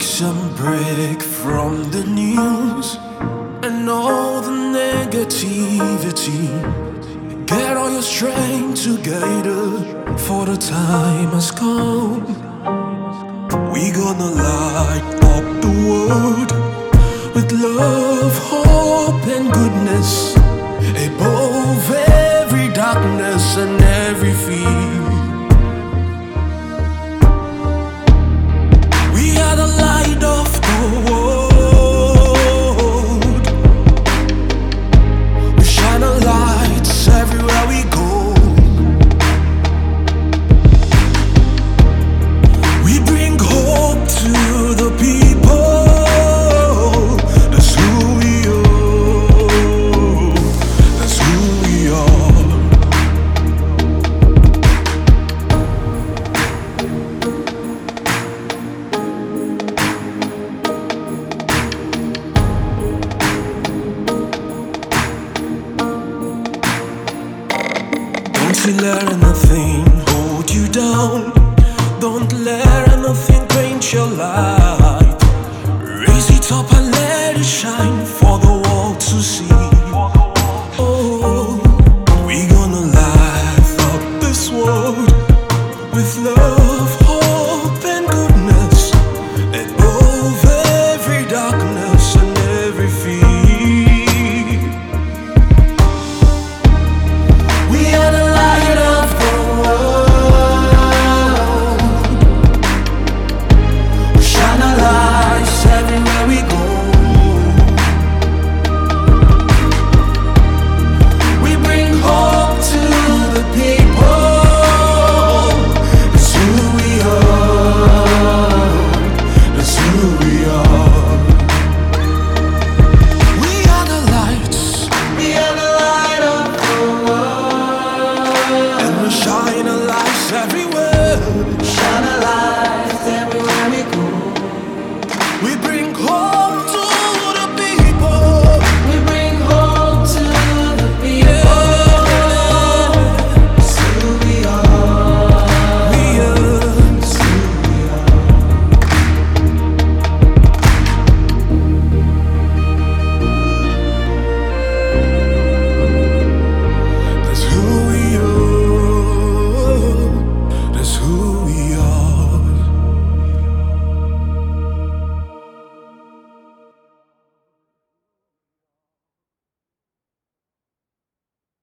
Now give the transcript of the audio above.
addiction break from the news and all the negativity. Get all your strength together, for the time has come. We gonna light up the world with love, hope and goodness, above every darkness and every fear. We are the light of the world. We shine our lights everywhere we go. We bring hope to the people. That's who we are. That's who we are. Don't you let anything hold you down. Don't let anything quench your light. Raise it up and let it shine for the world to see.